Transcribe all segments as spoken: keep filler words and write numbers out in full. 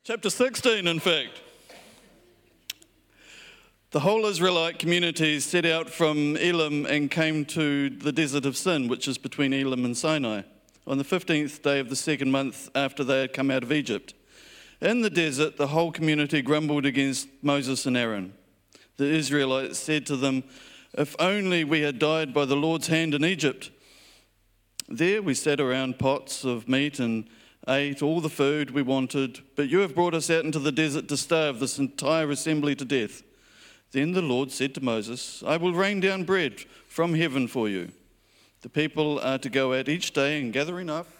Chapter sixteen, in fact. The whole Israelite community set out from Elim and came to the desert of Sin, which is between Elim and Sinai, on the fifteenth day of the second month after they had come out of Egypt. In the desert, the whole community grumbled against Moses and Aaron. The Israelites said to them, "If only we had died by the Lord's hand in Egypt. There we sat around pots of meat and ate all the food we wanted, but you have brought us out into the desert to starve this entire assembly to death." Then the Lord said to Moses, "I will rain down bread from heaven for you. The people are to go out each day and gather enough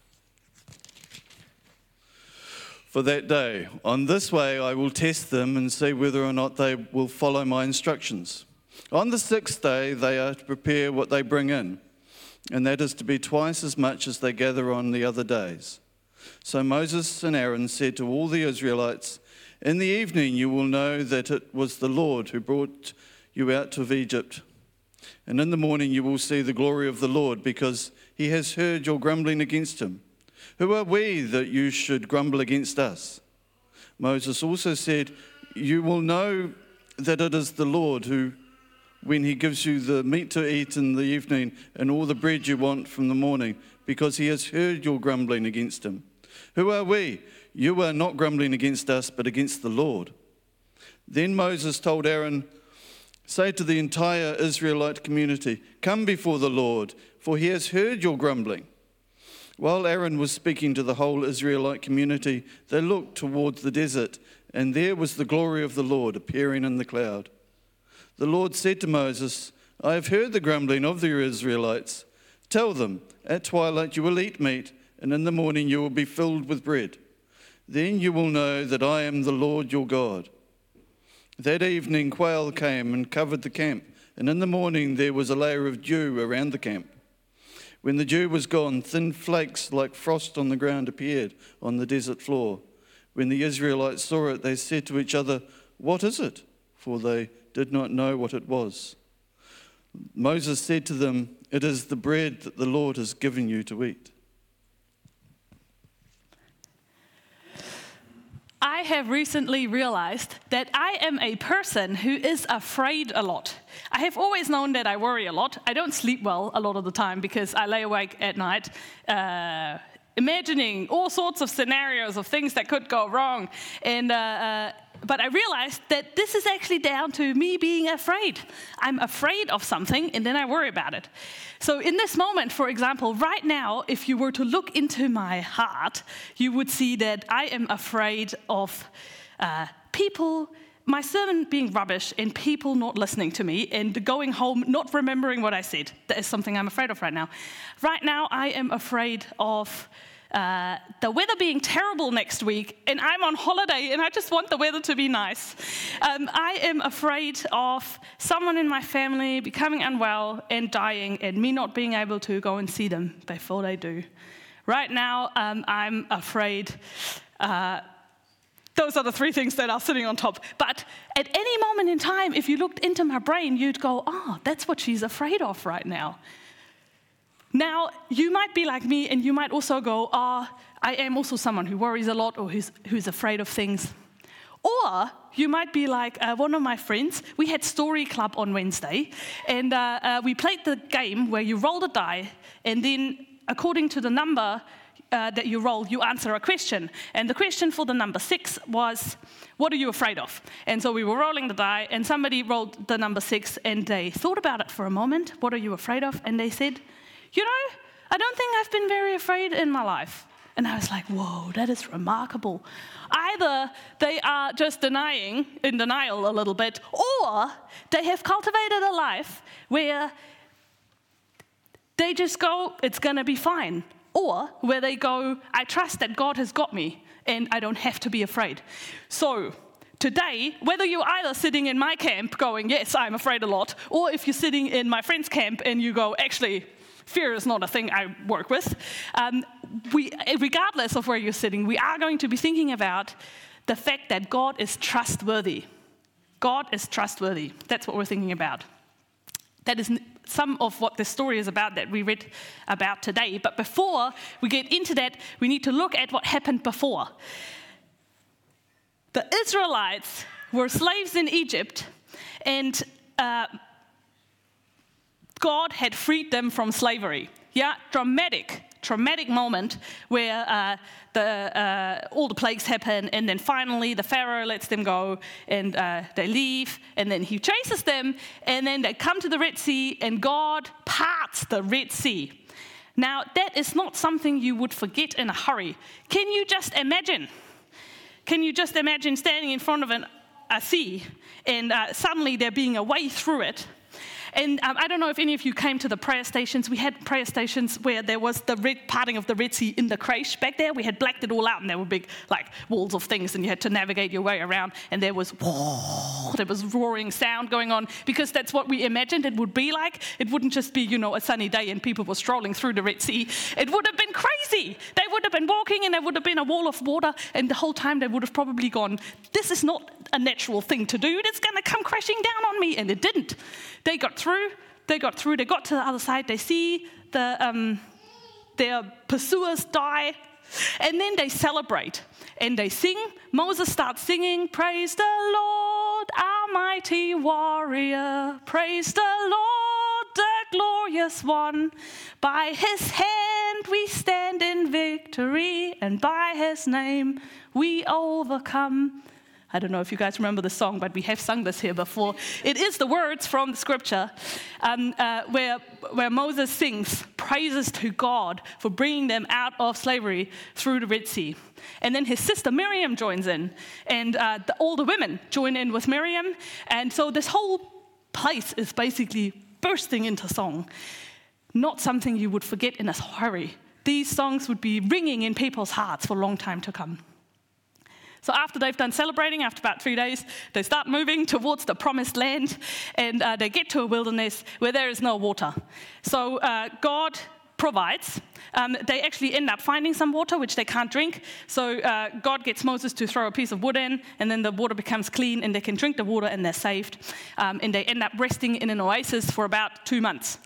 for that day. On this way I will test them and see whether or not they will follow my instructions. On the sixth day they are to prepare what they bring in, and that is to be twice as much as they gather on the other days." So Moses and Aaron said to all the Israelites, "In the evening you will know that it was the Lord who brought you out of Egypt. And in the morning you will see the glory of the Lord, because he has heard your grumbling against him. Who are we that you should grumble against us?" Moses also said, "You will know that it is the Lord who, when he gives you the meat to eat in the evening and all the bread you want from the morning, because he has heard your grumbling against him. Who are we? You are not grumbling against us, but against the Lord." Then Moses told Aaron, "Say to the entire Israelite community, 'Come before the Lord, for he has heard your grumbling.'" While Aaron was speaking to the whole Israelite community, they looked towards the desert, and there was the glory of the Lord appearing in the cloud. The Lord said to Moses, "I have heard the grumbling of the Israelites. Tell them, at twilight you will eat meat, and in the morning you will be filled with bread. Then you will know that I am the Lord your God." That evening quail came and covered the camp, and in the morning there was a layer of dew around the camp. When the dew was gone, thin flakes like frost on the ground appeared on the desert floor. When the Israelites saw it, they said to each other, "What is it?" For they did not know what it was. Moses said to them, "It is the bread that the Lord has given you to eat." I have recently realized that I am a person who is afraid a lot. I have always known that I worry a lot. I don't sleep well a lot of the time because I lay awake at night uh, imagining all sorts of scenarios of things that could go wrong. And uh, uh, But I realized that this is actually down to me being afraid. I'm afraid of something and then I worry about it. So in this moment, for example, right now, if you were to look into my heart, you would see that I am afraid of uh, people, my sermon being rubbish and people not listening to me and going home not remembering what I said. That is something I'm afraid of right now. Right now, I am afraid of Uh, the weather being terrible next week, and I'm on holiday, and I just want the weather to be nice. Um, I am afraid of someone in my family becoming unwell and dying, and me not being able to go and see them before they do. Right now, um, I'm afraid. Uh, those are the three things that are sitting on top. But at any moment in time, if you looked into my brain, you'd go, "Oh, that's what she's afraid of right now." Now, you might be like me, and you might also go, "Oh, I am also someone who worries a lot or who's, who's afraid of things." Or you might be like uh, one of my friends. We had Story Club on Wednesday, and uh, uh, we played the game where you roll the die, and then according to the number uh, that you roll, you answer a question. And the question for the number six was, "What are you afraid of?" And so we were rolling the die, and somebody rolled the number six, and they thought about it for a moment. "What are you afraid of?" And they said, "You know, I don't think I've been very afraid in my life." And I was like, whoa, that is remarkable. Either they are just denying, in denial a little bit, or they have cultivated a life where they just go, "It's going to be fine." Or where they go, "I trust that God has got me, and I don't have to be afraid." So today, whether you're either sitting in my camp going, "Yes, I'm afraid a lot," or if you're sitting in my friend's camp and you go, "Actually, fear is not a thing I work with," um, we, regardless of where you're sitting, we are going to be thinking about the fact that God is trustworthy. God is trustworthy. That's what we're thinking about. That is some of what this story is about that we read about today. But before we get into that, we need to look at what happened before. the Israelites were slaves in Egypt, and uh, God had freed them from slavery. Yeah, dramatic, dramatic moment where uh, the uh, all the plagues happen, and then finally the Pharaoh lets them go, and uh, they leave, and then he chases them, and then they come to the Red Sea, and God parts the Red Sea. Now, that is not something you would forget in a hurry. Can you just imagine? Can you just imagine standing in front of an, a sea, and uh, suddenly there being a way through it? And um, I don't know if any of you came to the prayer stations. We had prayer stations where there was the red parting of the Red Sea in the creche back there. We had blacked it all out, and there were big like walls of things, and you had to navigate your way around. And there was whoa, there was roaring sound going on, because that's what we imagined it would be like. It wouldn't just be, you know, a sunny day and people were strolling through the Red Sea. It would have been crazy. They would have been walking, and there would have been a wall of water, and the whole time they would have probably gone, "This is not a natural thing to do. It's going to come crashing down on me." And it didn't. They got through, they got through, they got to the other side, they see the um, their pursuers die, and then they celebrate, and they sing. Moses starts singing, "Praise the Lord, our mighty warrior, praise the Lord, the glorious one. By his hand we stand in victory, and by his name we overcome." I don't know if you guys remember the song, but we have sung this here before. It is the words from the scripture um, uh, where, where Moses sings praises to God for bringing them out of slavery through the Red Sea. And then his sister Miriam joins in, and uh, the, all the women join in with Miriam. And so this whole place is basically bursting into song. Not something you would forget in a hurry. These songs would be ringing in people's hearts for a long time to come. So after they've done celebrating, after about three days, they start moving towards the promised land, and uh, they get to a wilderness where there is no water. So uh, God provides. Um, they actually end up finding some water, which they can't drink. So uh, God gets Moses to throw a piece of wood in, and then the water becomes clean, and they can drink the water, and they're saved. Um, and they end up resting in an oasis for about two months.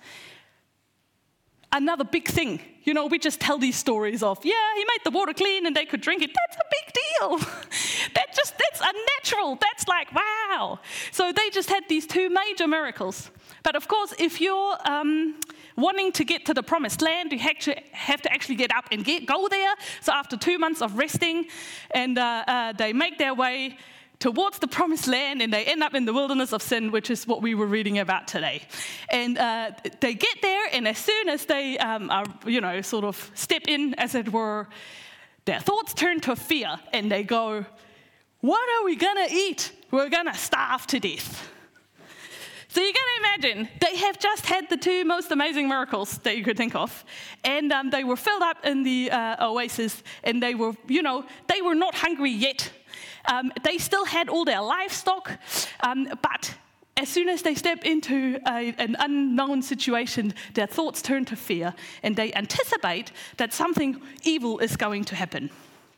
Another big thing. You know, we just tell these stories of, yeah, he made the water clean and they could drink it. That's a big deal. that just, that's unnatural. That's like, wow. So they just had these two major miracles. But of course, if you're um, wanting to get to the promised land, you have to actually get up and get, go there. So after two months of resting, and uh, uh, they make their way towards the promised land, and they end up in the wilderness of sin, which is what we were reading about today. And uh, they get there, and as soon as they um, are, you know, sort of step in, as it were, their thoughts turn to fear, and they go, "What are we gonna eat? We're gonna starve to death." So you can imagine, they have just had the two most amazing miracles that you could think of. And um, they were filled up in the uh, oasis, and they were, you know, they were not hungry yet. Um, they still had all their livestock, um, but as soon as they step into a, an unknown situation, their thoughts turn to fear, and they anticipate that something evil is going to happen.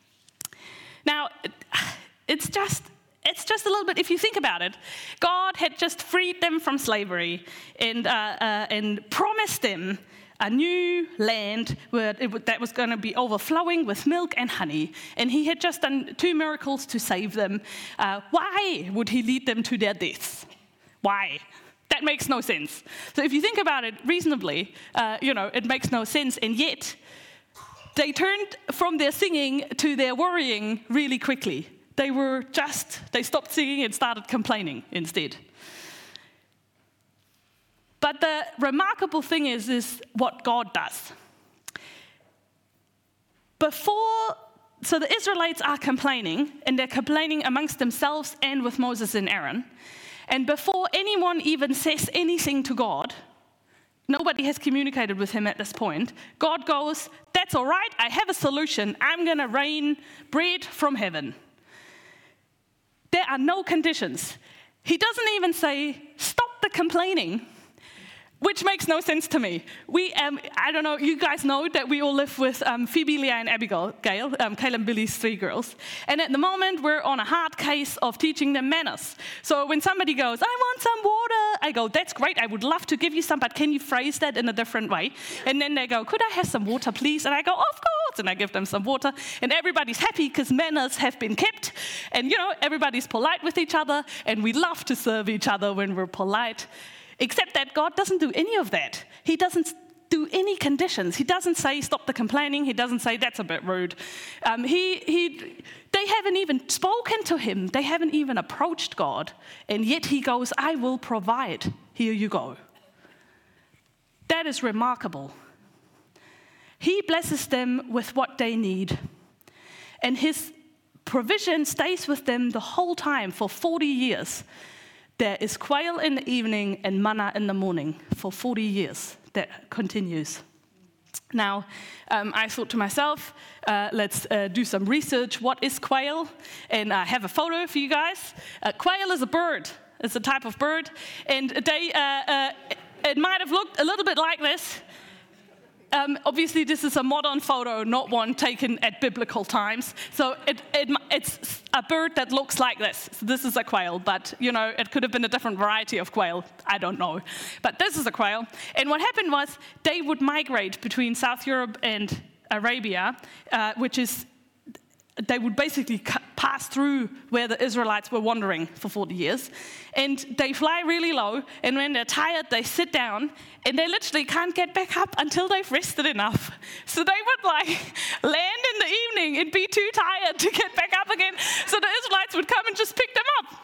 Now, it's just... It's just a little bit, if you think about it, God had just freed them from slavery and, uh, uh, and promised them a new land where it, that was going to be overflowing with milk and honey. And he had just done two miracles to save them. Uh, why would he lead them to their deaths? Why? That makes no sense. So if you think about it reasonably, uh, you know, it makes no sense. And yet, they turned from their singing to their worrying really quickly. They were just, they stopped singing and started complaining instead. But the remarkable thing is, is what God does. Before, so the Israelites are complaining, and they're complaining amongst themselves and with Moses and Aaron. And before anyone even says anything to God, nobody has communicated with him at this point, God goes, "That's all right, I have a solution. I'm going to rain bread from heaven." There are no conditions. He doesn't even say, "Stop the complaining," which makes no sense to me. We, um, I don't know, you guys know that we all live with um, Phoebe, Leah, and Abigail, Gail, um, Caleb and Billy's three girls. And at the moment, we're on a hard case of teaching them manners. So when somebody goes, "I want some water," I go, "That's great, I would love to give you some, but can you phrase that in a different way?" And then they go, "Could I have some water, please?" And I go, "Of course, pots, and I give them some water, and everybody's happy because manners have been kept, and you know, everybody's polite with each other, and we love to serve each other when we're polite, except that God doesn't do any of that. He doesn't do any conditions. He doesn't say, stop the complaining. He doesn't say, that's a bit rude. Um, he, he, they haven't even spoken to him. They haven't even approached God, and yet he goes, I will provide. Here you go. That is remarkable. He blesses them with what they need, and his provision stays with them the whole time for forty years. There is quail in the evening and manna in the morning for forty years. That continues. Now, um, I thought to myself, uh, let's uh, do some research. What is quail? And I have a photo for you guys. Uh, quail is a bird. It's a type of bird. And they, uh, uh, it might have looked a little bit like this. Um, obviously, this is a modern photo, not one taken at biblical times. So it, it, it's a bird that looks like this. So this is a quail, but you know, it could have been a different variety of quail. I don't know. But this is a quail. And what happened was they would migrate between South Europe and Arabia, uh, which is they would basically pass through where the Israelites were wandering for forty years. And they fly really low, and when they're tired, they sit down, and they literally can't get back up until they've rested enough. So they would like land in the evening and be too tired to get back up again. So the Israelites would come and just pick them up.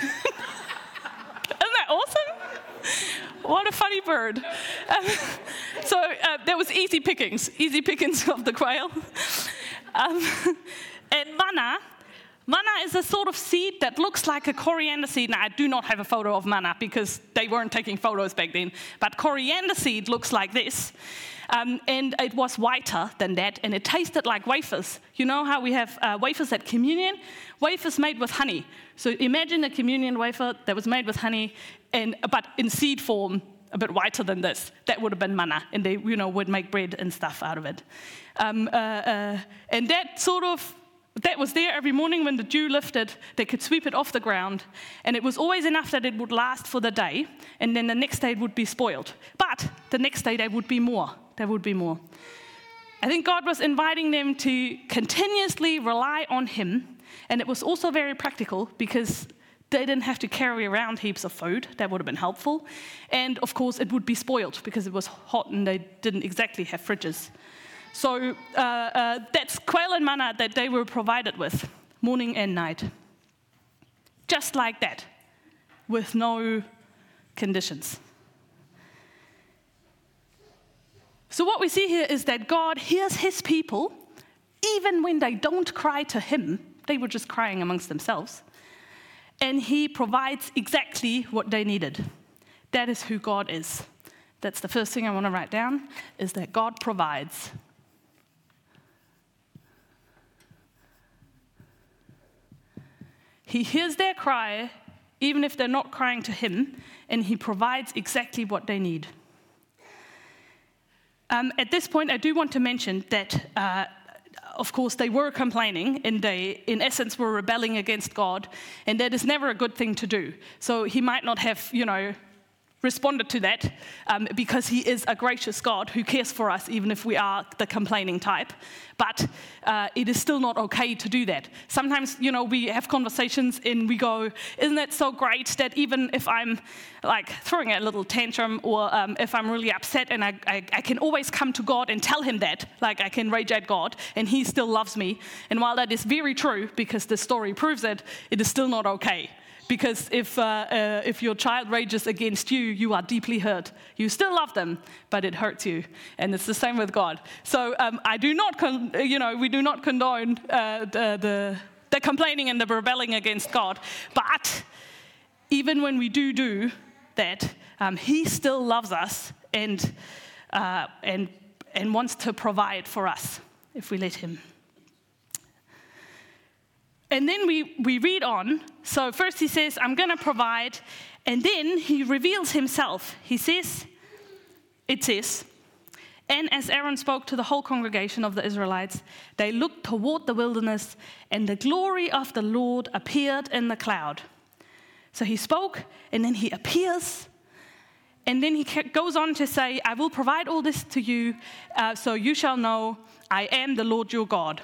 Isn't that awesome? What a funny bird. Um, so uh, there was easy pickings, easy pickings of the quail. Um, and manna, manna is a sort of seed that looks like a coriander seed. Now, I do not have a photo of manna because they weren't taking photos back then. But coriander seed looks like this. Um, and it was whiter than that, and it tasted like wafers. You know how we have uh, wafers at communion? Wafers made with honey. So imagine a communion wafer that was made with honey, and but in seed form, a bit whiter than this. That would have been manna, and they, you know, would make bread and stuff out of it. Um, uh, uh, and that sort of, that was there every morning when the dew lifted. They could sweep it off the ground, and it was always enough that it would last for the day, and then the next day it would be spoiled. But the next day there would be more. There would be more. I think God was inviting them to continuously rely on him, and it was also very practical because they didn't have to carry around heaps of food. That would have been helpful. And of course, it would be spoiled because it was hot and they didn't exactly have fridges. So uh, uh, that's quail and manna that they were provided with, morning and night. Just like that, with no conditions. So what we see here is that God hears his people, even when they don't cry to him. They were just crying amongst themselves. And he provides exactly what they needed. That is who God is. That's the first thing I want to write down, is that God provides. He hears their cry, even if they're not crying to him, and he provides exactly what they need. Um, at this point, I do want to mention that uh, of course, they were complaining, and they, in essence, were rebelling against God, and that is never a good thing to do. So he might not have, you know, responded to that um, because he is a gracious God who cares for us, even if we are the complaining type. But uh, it is still not okay to do that. Sometimes, you know, we have conversations and we go, isn't it so great that even if I'm like throwing a little tantrum, or um, if I'm really upset, and I, I, I can always come to God and tell him that, like I can rage at God and he still loves me. And while that is very true, because the story proves it, it is still not okay. Because if, uh, uh, if your child rages against you, you are deeply hurt. You still love them, but it hurts you. And it's the same with God. So um, I do not, con- you know, we do not condone uh, the, the, the complaining and the rebelling against God. But even when we do do that, um, he still loves us and, uh, and, and wants to provide for us if we let him. And then we, we read on. So first he says, I'm going to provide. And then he reveals himself. He says, it says, and as Aaron spoke to the whole congregation of the Israelites, they looked toward the wilderness, and the glory of the Lord appeared in the cloud. So he spoke, and then he appears, and then he goes on to say, I will provide all this to you, uh, so you shall know I am the Lord your God.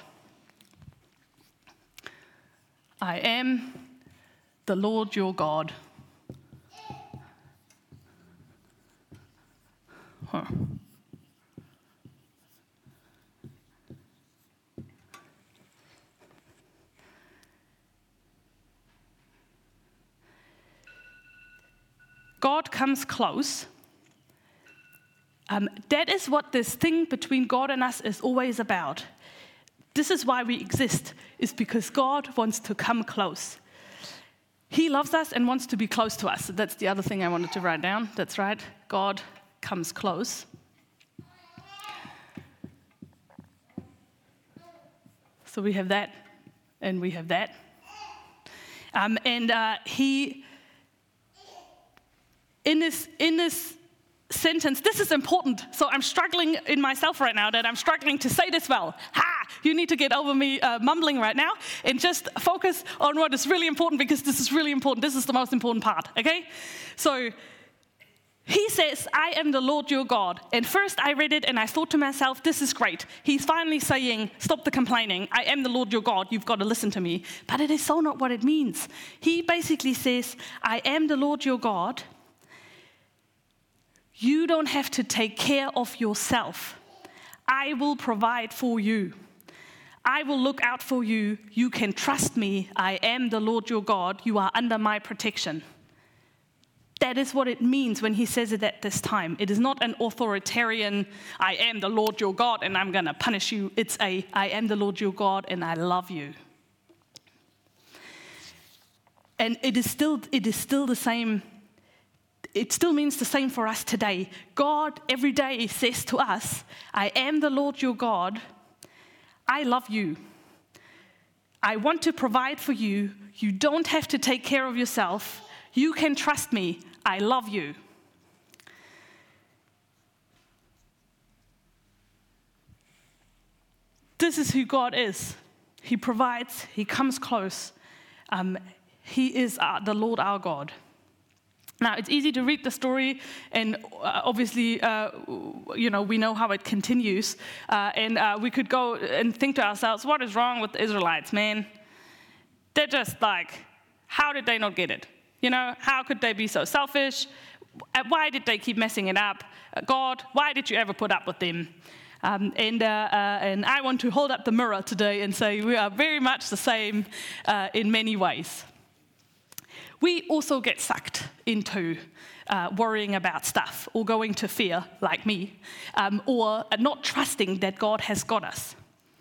I am the Lord your God. Huh. God comes close. Um, that is what this thing between God and us is always about. This is why we exist, is because God wants to come close. He loves us and wants to be close to us. That's the other thing I wanted to write down. That's right. God comes close. So we have that, and we have that. Um, and uh, he... In this, in this sentence, this is important. So I'm struggling in myself right now that I'm struggling to say this well. Ha! You need to get over me uh, mumbling right now and just focus on what is really important, because this is really important. This is the most important part, okay? So he says, I am the Lord your God. And first I read it and I thought to myself, this is great. He's finally saying, stop the complaining. I am the Lord your God. You've got to listen to me. But it is so not what it means. He basically says, I am the Lord your God. You don't have to take care of yourself. I will provide for you. I will look out for you. You can trust me. I am the Lord your God. You are under my protection. That is what it means when he says it at this time. It is not an authoritarian, I am the Lord your God and I'm going to punish you. It's a, I am the Lord your God and I love you. And it is still, it is still the same. It still means the same for us today. God every day says to us, I am the Lord your God. I love you. I want to provide for you. You don't have to take care of yourself. You can trust me. I love you. This is who God is. He provides. He comes close. Um, he is our, the Lord our God. Now, it's easy to read the story, and uh, obviously, uh, you know, we know how it continues. Uh, and uh, we could go and think to ourselves, what is wrong with the Israelites, man? They're just like, how did they not get it? You know, how could they be so selfish? Why did they keep messing it up? Uh, God, why did you ever put up with them? Um, and, uh, uh, and I want to hold up the mirror today and say we are very much the same uh, in many ways. We also get sucked into uh, worrying about stuff or going to fear, like me, um, or not trusting that God has got us.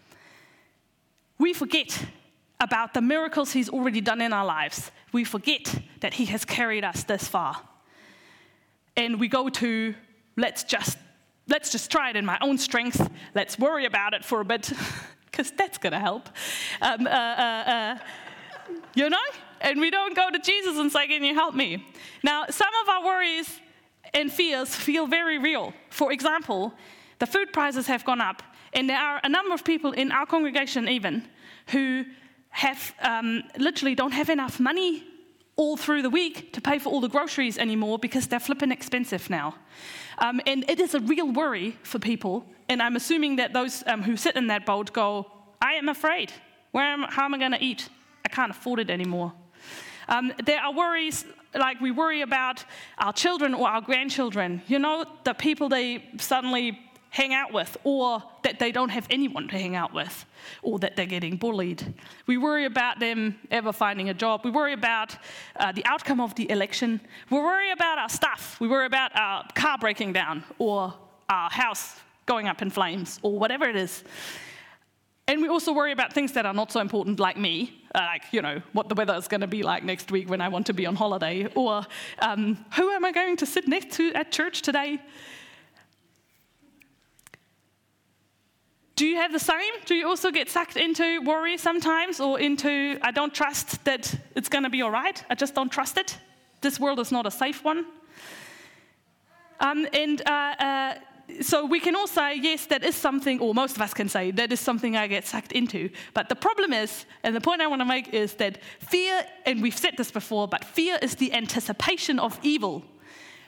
We forget about the miracles he's already done in our lives. We forget that he has carried us this far. And we go to, let's just, let's just try it in my own strength. Let's worry about it for a bit, because that's going to help. Um, uh, uh, uh, you know? And we don't go to Jesus and say, can you help me? Now, some of our worries and fears feel very real. For example, the food prices have gone up, and there are a number of people in our congregation even who have um, literally don't have enough money all through the week to pay for all the groceries anymore because they're flipping expensive now. Um, and it is a real worry for people, and I'm assuming that those um, who sit in that boat go, I am afraid. Where am, how am I going to eat? I can't afford it anymore. Um, there are worries, like we worry about our children or our grandchildren, you know, the people they suddenly hang out with, or that they don't have anyone to hang out with, or that they're getting bullied. We worry about them ever finding a job. We worry about uh, the outcome of the election. We worry about our stuff. We worry about our car breaking down, or our house going up in flames, or whatever it is. And we also worry about things that are not so important, like me, uh, like, you know, what the weather is going to be like next week when I want to be on holiday, or um, who am I going to sit next to at church today? Do you have the same? Do you also get sucked into worry sometimes, or into, I don't trust that it's going to be all right? I just don't trust it. This world is not a safe one. Um, and uh, uh, so we can all say, yes, that is something, or most of us can say, that is something I get sucked into. But the problem is, and the point I want to make is that fear, and we've said this before, but fear is the anticipation of evil.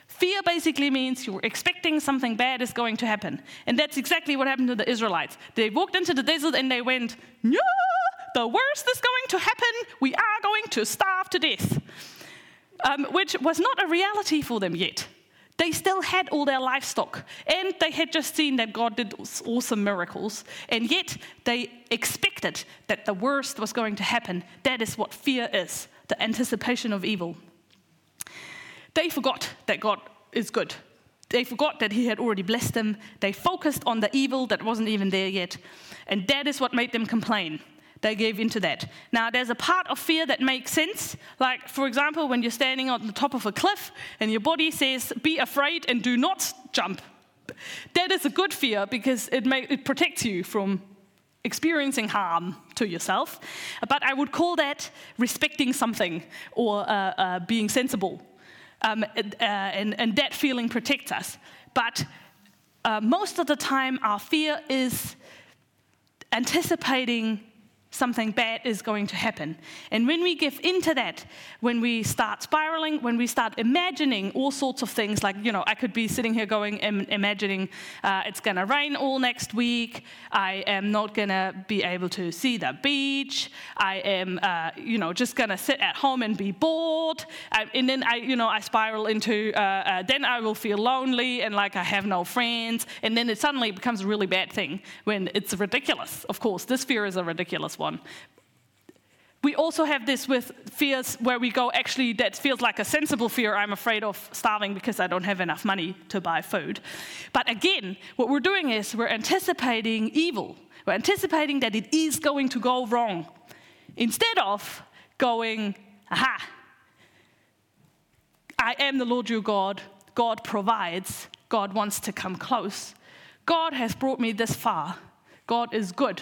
Fear basically means you're expecting something bad is going to happen. And that's exactly what happened to the Israelites. They walked into the desert and they went, no, the worst is going to happen. We are going to starve to death. Um, which was not a reality for them yet. They still had all their livestock, and they had just seen that God did awesome miracles, and yet they expected that the worst was going to happen. That is what fear is, the anticipation of evil. They forgot that God is good. They forgot that he had already blessed them. They focused on the evil that wasn't even there yet, and that is what made them complain. They gave into that. Now, there's a part of fear that makes sense. Like, for example, when you're standing on the top of a cliff and your body says, be afraid and do not jump. That is a good fear because it, may, it protects you from experiencing harm to yourself. But I would call that respecting something or uh, uh, being sensible. Um, uh, and, and that feeling protects us. But uh, most of the time, our fear is anticipating something bad is going to happen. And when we give into that, when we start spiraling, when we start imagining all sorts of things, like, you know, I could be sitting here going, im- imagining uh, it's going to rain all next week, I am not going to be able to see the beach, I am, uh, you know, just going to sit at home and be bored, I, and then I, you know, I spiral into, uh, uh, then I will feel lonely and like I have no friends, and then it suddenly becomes a really bad thing when it's ridiculous. Of course, this fear is a ridiculous one. One. We also have this with fears where we go, actually, that feels like a sensible fear. I'm afraid of starving because I don't have enough money to buy food. But again, what we're doing is we're anticipating evil. We're anticipating that it is going to go wrong. Instead of going, aha, I am the Lord your God. God provides. God wants to come close. God has brought me this far. God is good.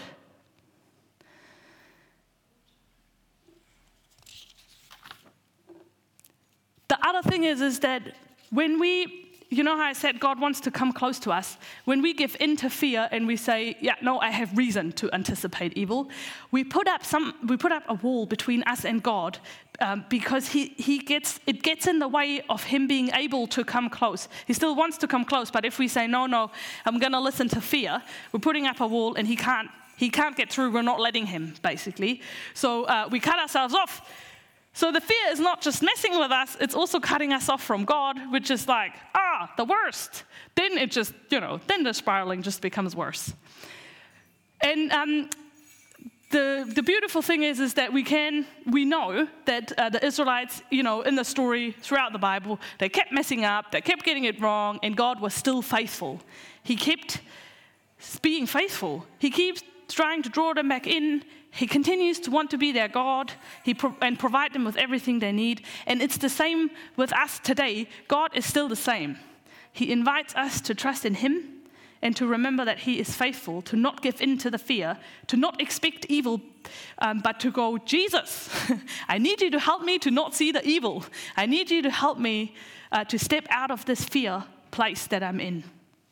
The other thing is, is that when we, you know how I said God wants to come close to us, when we give in to fear and we say, yeah, no, I have reason to anticipate evil, we put up some, we put up a wall between us and God um, because he, he gets, it gets in the way of him being able to come close. He still wants to come close, but if we say, no, no, I'm going to listen to fear, we're putting up a wall and he can't, he can't get through, we're not letting him, basically. So uh, we cut ourselves off. So the fear is not just messing with us, it's also cutting us off from God, which is like, ah, the worst. Then it just, you know, then the spiraling just becomes worse. And um, the the beautiful thing is, is that we can, we know that uh, the Israelites, you know, in the story throughout the Bible, they kept messing up, they kept getting it wrong, and God was still faithful. He kept being faithful. He keeps trying to draw them back in. He continues to want to be their God he pro- and provide them with everything they need. And it's the same with us today. God is still the same. He invites us to trust in him and to remember that he is faithful, to not give in to the fear, to not expect evil, um, but to go, Jesus, I need you to help me to not see the evil. I need you to help me uh, to step out of this fear place that I'm in.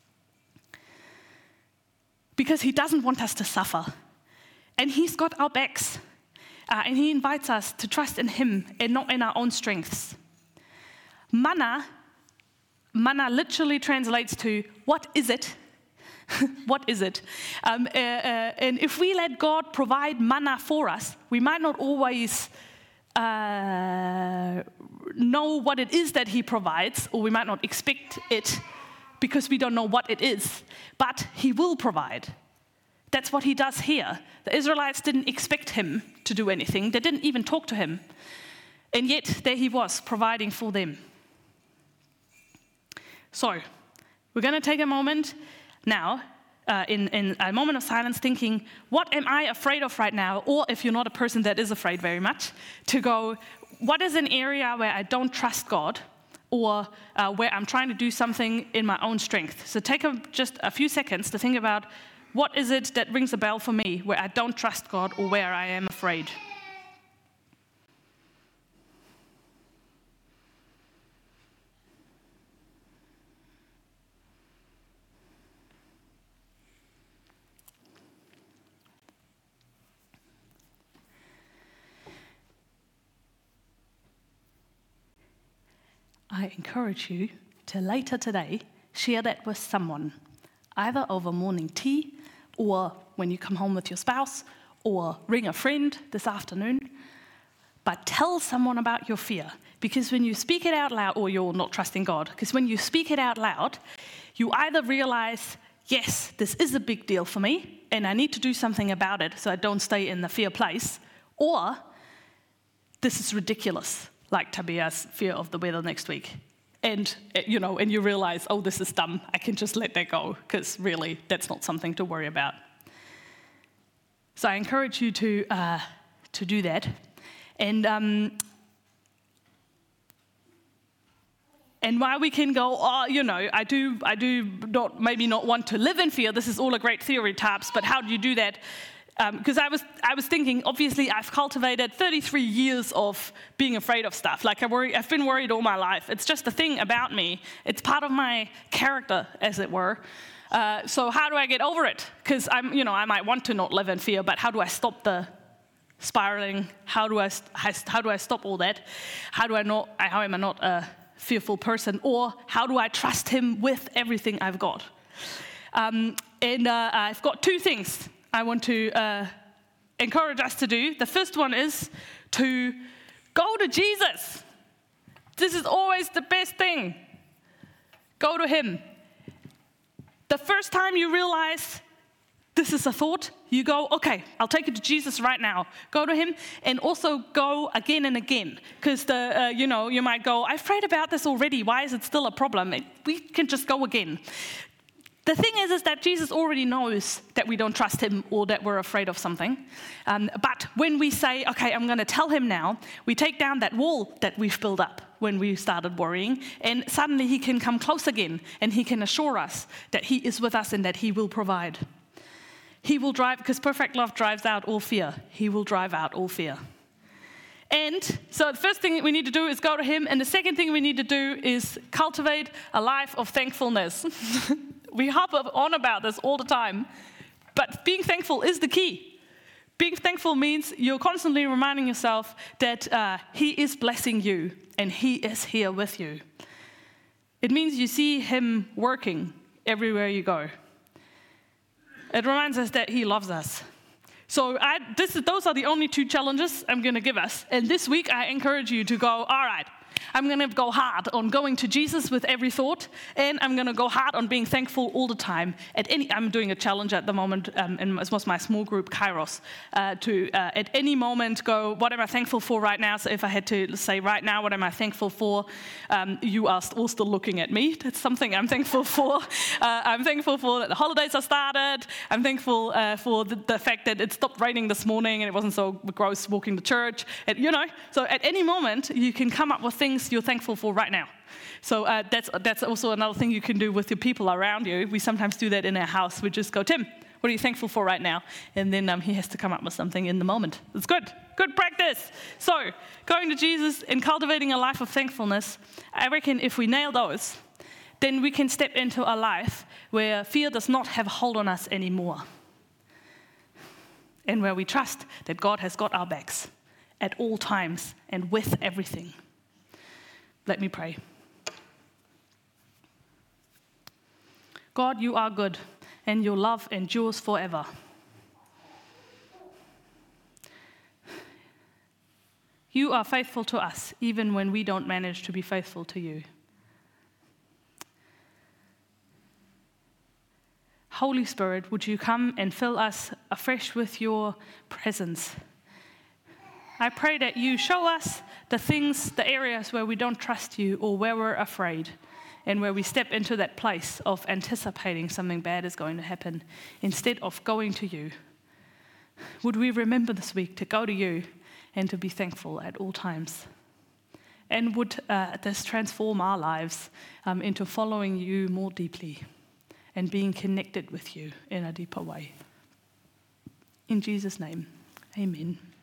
Because he doesn't want us to suffer. And he's got our backs. Uh, and he invites us to trust in him and not in our own strengths. Manna, manna literally translates to, what is it? What is it? Um, uh, uh, and if we let God provide manna for us, we might not always uh, know what it is that he provides, or we might not expect it because we don't know what it is. But he will provide. That's what he does here. The Israelites didn't expect him to do anything. They didn't even talk to him. And yet, there he was, providing for them. So, we're going to take a moment now, uh, in, in a moment of silence, thinking, what am I afraid of right now? Or if you're not a person that is afraid very much, to go, what is an area where I don't trust God? Or uh, where I'm trying to do something in my own strength. So take a, just a few seconds to think about, what is it that rings a bell for me where I don't trust God or where I am afraid? I encourage you to later today share that with someone, either over morning tea or when you come home with your spouse, or ring a friend this afternoon. But tell someone about your fear, because when you speak it out loud, or you're not trusting God, because when you speak it out loud, you either realize, yes, this is a big deal for me, and I need to do something about it so I don't stay in the fear place, or this is ridiculous, like Tabia's fear of the weather next week. And, you know, and you realize, oh, this is dumb. I can just let that go, because really, that's not something to worry about. So I encourage you to uh, to do that. And um, and while we can go, oh, you know, I do, I do not maybe not want to live in fear. This is all a great theory, Tarps. But how do you do that? Because um, I was, I was thinking. Obviously, I've cultivated thirty-three years of being afraid of stuff. Like I worry, I've been worried all my life. It's just a thing about me. It's part of my character, as it were. Uh, so how do I get over it? Because I'm, you know, I might want to not live in fear, but how do I stop the spiraling? How do I, how do I stop all that? How do I not? How am I not a fearful person? Or how do I trust Him with everything I've got? Um, and uh, I've got two things I want to uh, encourage us to do. The first one is to go to Jesus. This is always the best thing. Go to Him. The first time you realize this is a thought, you go, okay, I'll take it to Jesus right now. Go to Him, and also go again and again. Because the, uh, you know, you might go, I've prayed about this already. Why is it still a problem? It, we can just go again. The thing is, is that Jesus already knows that we don't trust Him or that we're afraid of something. Um, but when we say, okay, I'm going to tell Him now, we take down that wall that we've built up when we started worrying, and suddenly He can come close again, and He can assure us that He is with us and that He will provide. He will drive, because perfect love drives out all fear. He will drive out all fear. And so the first thing we need to do is go to Him, and the second thing we need to do is cultivate a life of thankfulness. We harp on about this all the time, but being thankful is the key. Being thankful means you're constantly reminding yourself that uh, He is blessing you and He is here with you. It means you see Him working everywhere you go. It reminds us that He loves us. So I, this is, those are the only two challenges I'm going to give us. And this week I encourage you to go, all right, I'm going to go hard on going to Jesus with every thought, and I'm going to go hard on being thankful all the time. At any, I'm doing a challenge at the moment, um, and it was my small group, Kairos, uh, to uh, at any moment go, what am I thankful for right now? So if I had to say right now, what am I thankful for? Um, you are all still looking at me. That's something I'm thankful for. Uh, I'm thankful for that the holidays are started. I'm thankful uh, for the, the fact that it stopped raining this morning and it wasn't so gross walking to church. And, you know, so at any moment, you can come up with things you're thankful for right now. So uh, that's that's also another thing you can do with your people around you. We sometimes do that in our house. We just go, Tim, what are you thankful for right now? And then um, he has to come up with something in the moment. It's good. Good practice. So going to Jesus and cultivating a life of thankfulness, I reckon if we nail those, then we can step into a life where fear does not have a hold on us anymore. And where we trust that God has got our backs at all times and with everything. Let me pray. God, you are good, and your love endures forever. You are faithful to us, even when we don't manage to be faithful to you. Holy Spirit, would you come and fill us afresh with your presence? I pray that you show us the things, the areas where we don't trust you or where we're afraid, and where we step into that place of anticipating something bad is going to happen instead of going to you. Would we remember this week to go to you and to be thankful at all times? And would uh, this transform our lives um, into following you more deeply and being connected with you in a deeper way? In Jesus' name, amen.